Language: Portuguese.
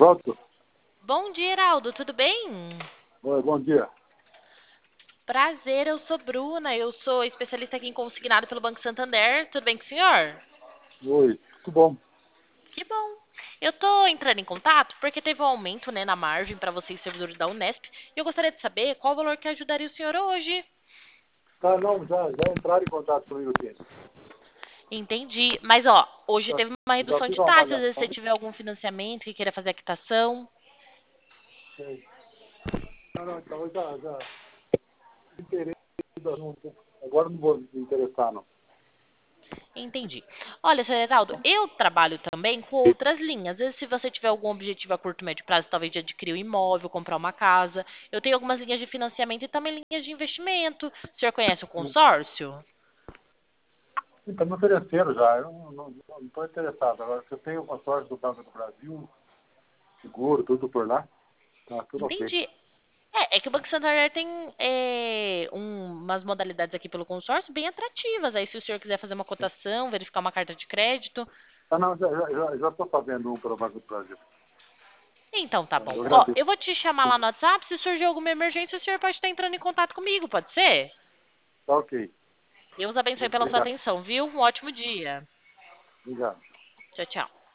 pronto? Bom dia, Heraldo, tudo bem? Oi, bom dia. Prazer, eu sou Bruna, eu sou especialista aqui em consignado pelo Banco Santander. Tudo bem com o senhor? Oi, tudo bom? Que bom. Eu tô entrando em contato porque teve um aumento, né, na margem para vocês servidores da Unesp e eu gostaria de saber qual o valor que ajudaria o senhor hoje. Tá, não, já entraram em contato comigo aqui. Entendi. Mas, ó, hoje Já, teve uma já redução fiz de uma taxas. Se você avaliação. tiver algum financiamento que queira fazer a quitação. Sei. Não, então eu já interesse do assunto. Agora não vou me interessar, não. Entendi. Olha, senhor Heraldo, eu trabalho também com outras linhas. Às vezes, se você tiver algum objetivo a curto, médio prazo, talvez de adquirir um imóvel, comprar uma casa. Eu tenho algumas linhas de financiamento e também linhas de investimento. O senhor conhece o consórcio? Então, me ofereceram já. Eu não estou interessado. Agora, se eu tenho uma sorte do Banco do Brasil, seguro, tudo por lá, tá tudo ok. Entendi. É que o Banco Santander tem umas modalidades aqui pelo consórcio bem atrativas. Aí, se o senhor quiser fazer uma cotação, verificar uma carta de crédito. Ah, não, já estou fazendo um para o Banco do Brasil. Então, tá Eu bom. Ó, agradeço. eu vou te chamar lá no WhatsApp. Se surgir alguma emergência, o senhor pode estar entrando em contato comigo, pode ser? Tá ok. Deus abençoe pela sua Obrigado. atenção, viu? Um ótimo dia. Obrigado. Tchau, tchau.